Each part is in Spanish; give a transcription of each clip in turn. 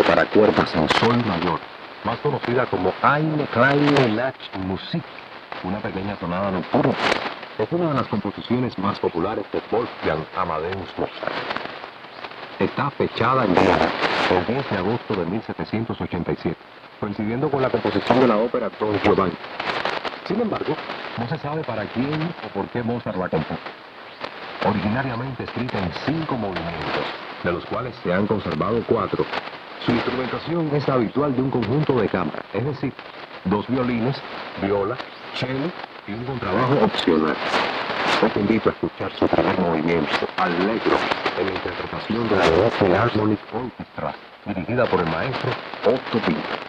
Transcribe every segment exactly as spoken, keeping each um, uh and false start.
para cuerdas en sol mayor, más conocida como Eine kleine Nachtmusik, una pequeña tonada nocturna. Es una de las composiciones más populares de Wolfgang Amadeus Mozart. Está fechada en Viena el diez de agosto de mil setecientos ochenta y siete, coincidiendo con la composición de la ópera Don Giovanni. Sin embargo, no se sabe para quién o por qué Mozart la compuso. Originariamente escrita en cinco movimientos, de los cuales se han conservado cuatro, su instrumentación es habitual de un conjunto de cámara, es decir, dos violines, viola, cello y un contrabajo opcional. Os invito a escuchar su primer movimiento, Allegro, en la interpretación de la New Philharmonic Orchestra, dirigida por el maestro Otto Winter.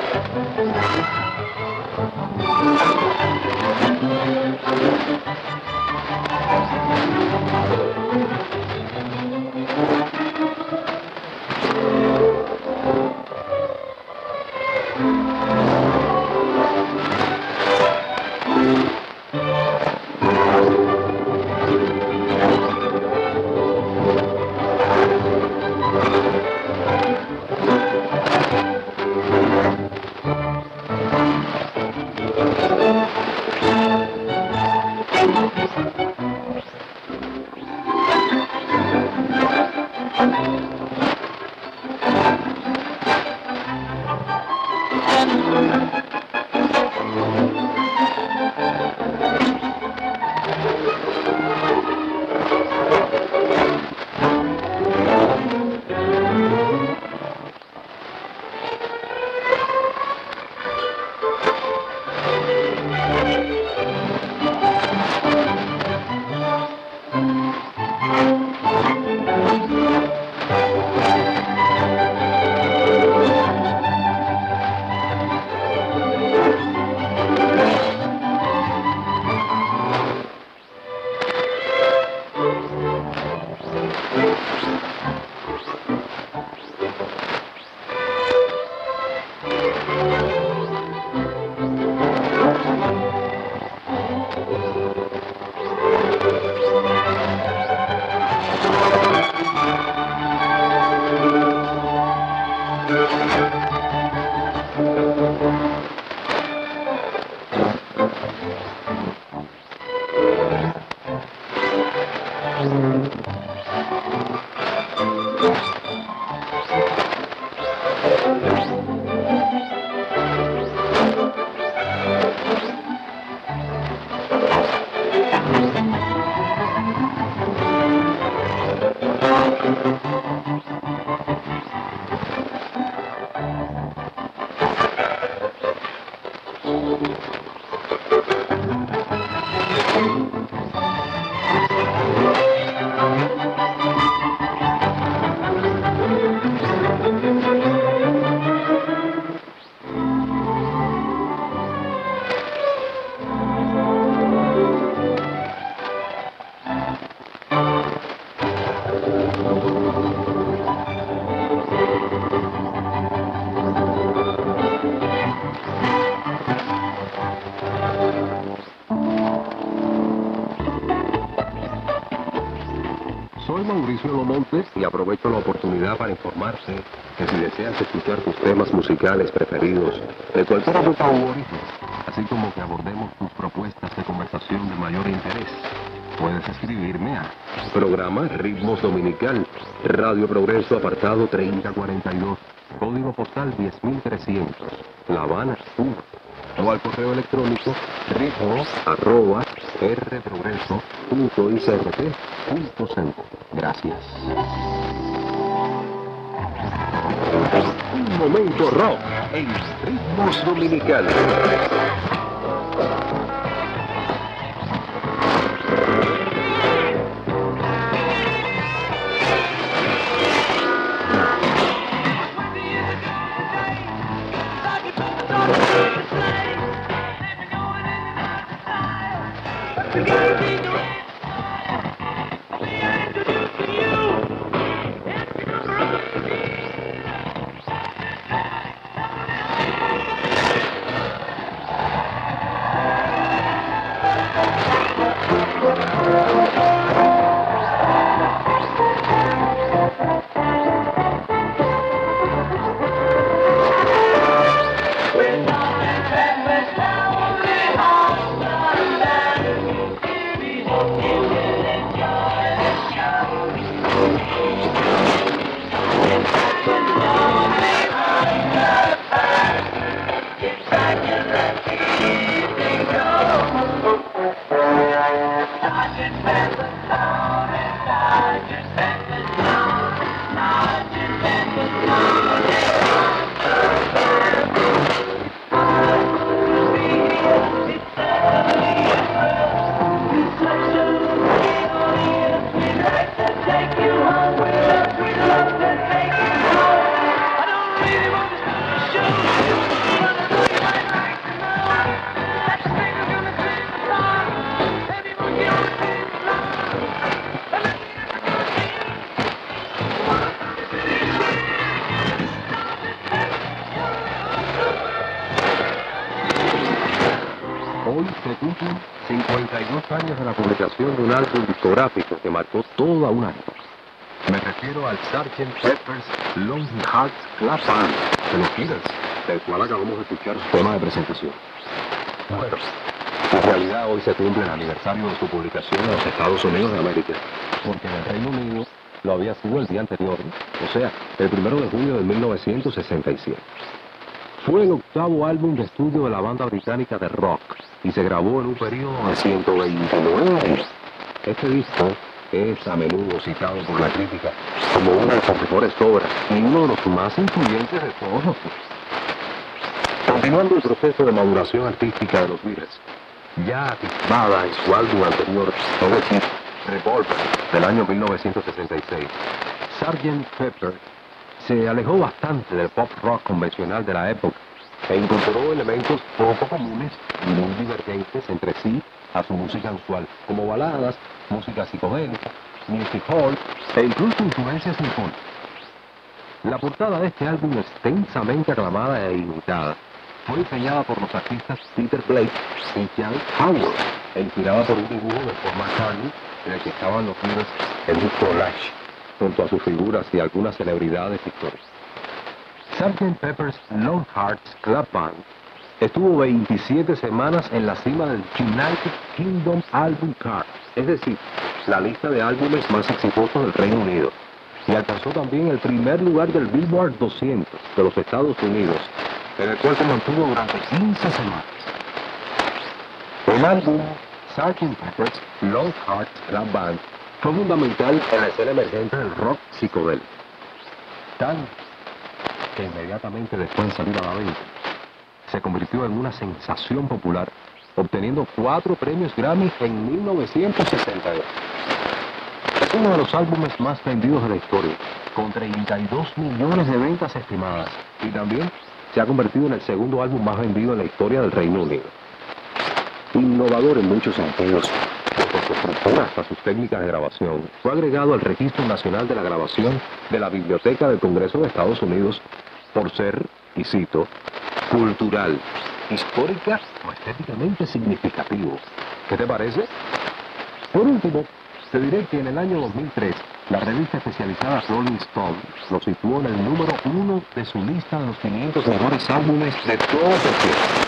Soy Mauricio Lomontes y aprovecho la oportunidad para informarte que si deseas escuchar tus temas musicales preferidos de cualquier época u origen, así como que abordemos tus propuestas de conversación de mayor interés, puedes escribirme a Programa Ritmos Dominical, Radio Progreso, apartado treinta cuarenta y dos, código postal diez mil trescientos, La Habana, Cuba, o al correo electrónico ritmos arroba rprogreso punto i c r t punto c u. Gracias. Un momento rock en Ritmos Dominical. Hoy se cumplen cincuenta y dos años de la publicación de un álbum discográfico que marcó toda una época. Me refiero al sergeant Pepper's Lonely Hearts Club Band de los Beatles, del cual acabamos de escuchar su tema de presentación. Bueno, en realidad hoy se cumple el aniversario de su publicación en los Estados Unidos de América, porque en el Reino Unido lo había sido el día anterior, ¿no? O sea, el primero de junio de mil novecientos sesenta y siete. Fue el octavo álbum de estudio de la banda británica de rock y se grabó en un periodo de ciento veintinueve años. Este disco es a menudo citado por la crítica como una de sus mejores obras y uno de los más influyentes de todos los tiempos. Continuando el proceso de maduración artística de los Beatles, ya atisbada en su álbum anterior, es decir, Revolver, del año mil novecientos sesenta y seis, sergeant Pepper se alejó bastante del pop rock convencional de la época e incorporó elementos poco comunes y muy divergentes entre sí a su música usual, como baladas, música psicodélica, music hall e incluso influencias sinfónicas. La portada de este álbum, extensamente aclamada e imitada, fue diseñada por los artistas Peter Blake y Jan Howard e inspirada por un dibujo de Paul McCartney en el que estaban los Beatles en un collage junto a sus figuras y algunas celebridades históricas. sergeant Pepper's Lonely Hearts Club Band estuvo veintisiete semanas en la cima del United Kingdom Album Chart, es decir, la lista de álbumes más exitosos del Reino Unido, y alcanzó también el primer lugar del Billboard doscientos de los Estados Unidos, en el cual se mantuvo durante quince semanas. El álbum sergeant Pepper's Lonely Hearts Club Band fue fundamental en la escena emergente del rock psicodélico, tal que inmediatamente después de salir a la venta, se convirtió en una sensación popular, obteniendo cuatro premios Grammy en mil novecientos sesenta y dos. Es uno de los álbumes más vendidos de la historia, con treinta y dos millones de ventas estimadas, y también se ha convertido en el segundo álbum más vendido en la historia del Reino Unido. Innovador en muchos sentidos, por su estructura hasta sus técnicas de grabación, fue agregado al Registro Nacional de la Grabación de la Biblioteca del Congreso de Estados Unidos por ser, y cito, cultural, histórica o estéticamente significativo. ¿Qué te parece? Por último, te diré que en el año dos mil tres, la revista especializada Rolling Stone lo situó en el número uno de su lista de los quinientos mejores álbumes de todos los tiempos.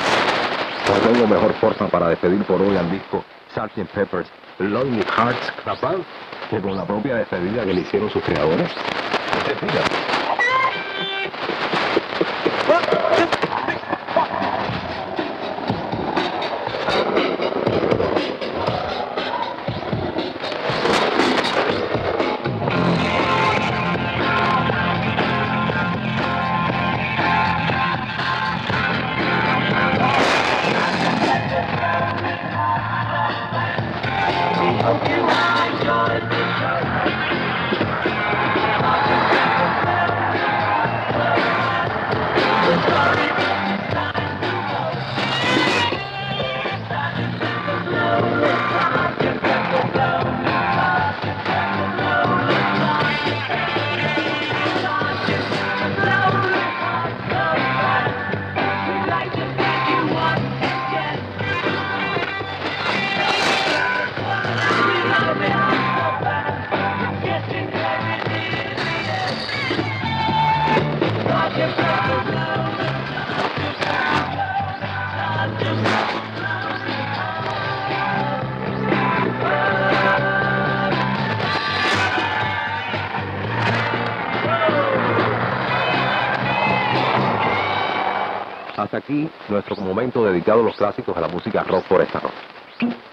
No tengo mejor forma para despedir por hoy al disco sergeant Pepper's Lonely Hearts Club Band que con la propia despedida que le hicieron sus creadores. ¿Te fijas? Hasta aquí nuestro momento dedicado a los clásicos de la música rock por esta noche.